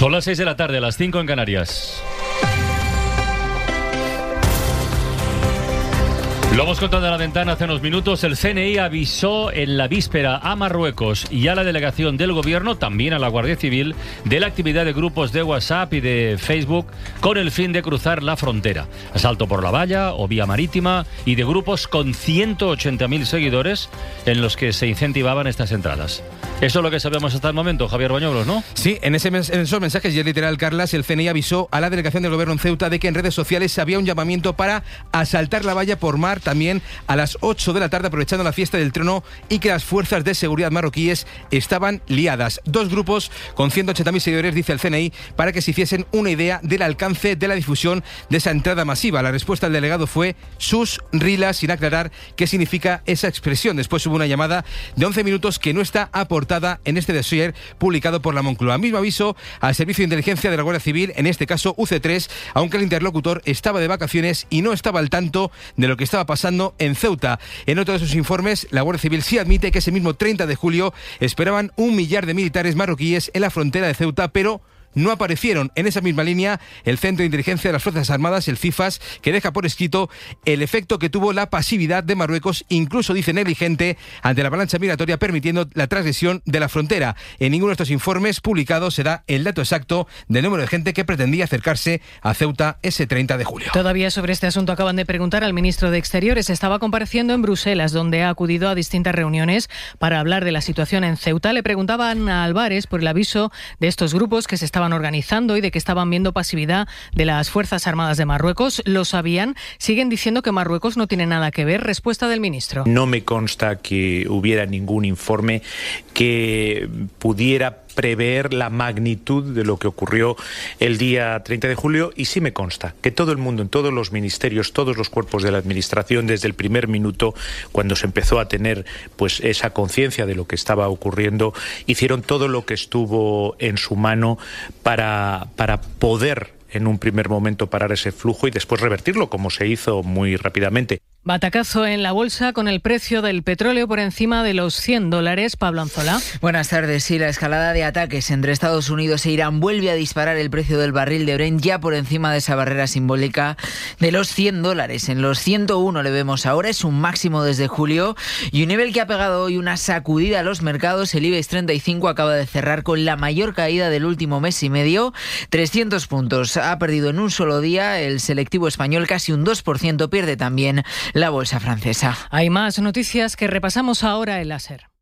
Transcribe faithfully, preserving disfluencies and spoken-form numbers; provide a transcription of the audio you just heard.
Son las seis de la tarde, las cinco en Canarias. Lo hemos contado en la ventana hace unos minutos. El C N I avisó en la víspera a Marruecos y a la delegación del Gobierno, también a la Guardia Civil, de la actividad de grupos de WhatsApp y de Facebook con el fin de cruzar la frontera. Asalto por la valla o vía marítima y de grupos con ciento ochenta mil seguidores en los que se incentivaban estas entradas. Eso es lo que sabemos hasta el momento, Javier Bañuelos, ¿no? Sí, en, ese, en esos mensajes, y es literal, Carlas, el C N I avisó a la delegación del Gobierno en Ceuta de que en redes sociales había un llamamiento para asaltar la valla por mar también a las ocho de la tarde, aprovechando la fiesta del trono, y que las fuerzas de seguridad marroquíes estaban liadas. Dos grupos con ciento ochenta mil seguidores, dice el C N I, para que se hiciesen una idea del alcance de la difusión de esa entrada masiva. La respuesta del delegado fue sus rilas, sin aclarar qué significa esa expresión. Después hubo una llamada de once minutos que no está aportada en este dossier publicado por la Moncloa. Mismo aviso al Servicio de Inteligencia de la Guardia Civil, en este caso U C tres, aunque el interlocutor estaba de vacaciones y no estaba al tanto de lo que estaba pasando en Ceuta. En otro de sus informes, la Guardia Civil sí admite que ese mismo treinta de julio esperaban un millar de militares marroquíes en la frontera de Ceuta, pero no aparecieron. En esa misma línea, el Centro de Inteligencia de las Fuerzas Armadas, el CIFAS, que deja por escrito el efecto que tuvo la pasividad de Marruecos, incluso dice negligente, ante la avalancha migratoria, permitiendo la transgresión de la frontera. En ninguno de estos informes publicados se da el dato exacto del número de gente que pretendía acercarse a Ceuta ese treinta de julio. Todavía sobre este asunto acaban de preguntar al ministro de Exteriores. Estaba compareciendo en Bruselas, donde ha acudido a distintas reuniones para hablar de la situación en Ceuta. Le preguntaban a Álvarez por el aviso de estos grupos que se estaban organizando y de que estaban viendo pasividad de las Fuerzas Armadas de Marruecos. ¿Lo sabían? Siguen diciendo que Marruecos no tiene nada que ver. Respuesta del ministro. No me consta que hubiera ningún informe que pudiera prever la magnitud de lo que ocurrió el día treinta de julio, y sí me consta que todo el mundo, en todos los ministerios, todos los cuerpos de la administración, desde el primer minuto, cuando se empezó a tener pues esa conciencia de lo que estaba ocurriendo, hicieron todo lo que estuvo en su mano para, para poder en un primer momento parar ese flujo y después revertirlo, como se hizo muy rápidamente. Batacazo en la bolsa con el precio del petróleo por encima de los cien dólares. Pablo Anzola. Buenas tardes. Sí, la escalada de ataques entre Estados Unidos e Irán vuelve a disparar el precio del barril de Brent ya por encima de esa barrera simbólica de los cien dólares. En los ciento uno le vemos ahora, es un máximo desde julio y un nivel que ha pegado hoy una sacudida a los mercados. El IBEX treinta y cinco acaba de cerrar con la mayor caída del último mes y medio, trescientos puntos. Ha perdido en un solo día. El selectivo español casi un dos por ciento, pierde también la bolsa francesa. Hay más noticias que repasamos ahora en la SER.